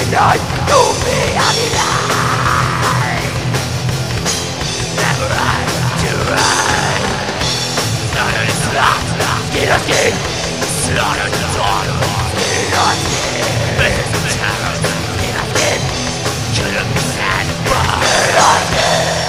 Night to be alive. Never right to ride. Slaughter the slaughter, skin on skin. Slaughter the slaughter, skin on skin. Face of the terror, skin on skin. Shouldn't be satisfied. Skin on skin.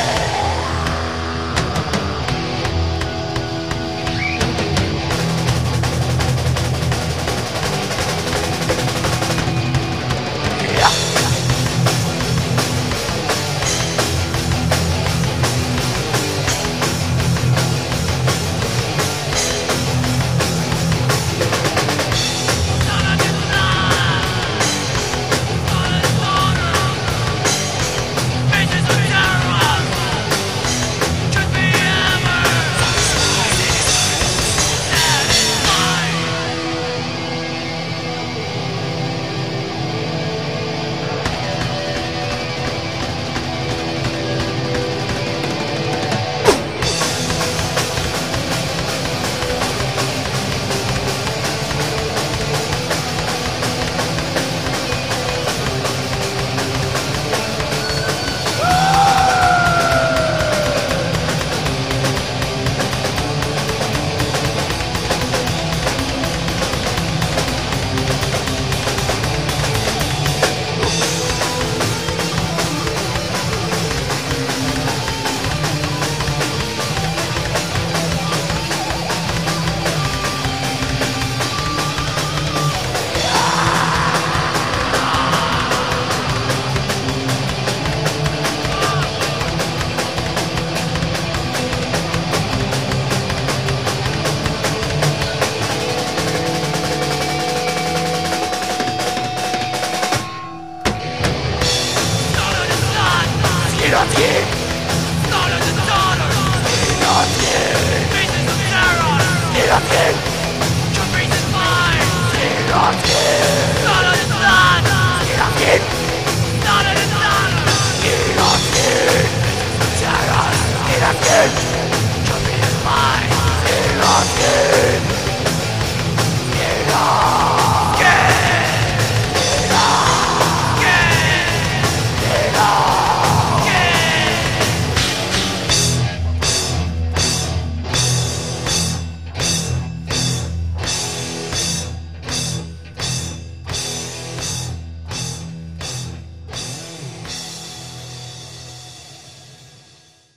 Skin on skin. Slaughter the daughter. Skin on skin. Faces of terror. Skin on skin. Your face is mine. Skin on skin.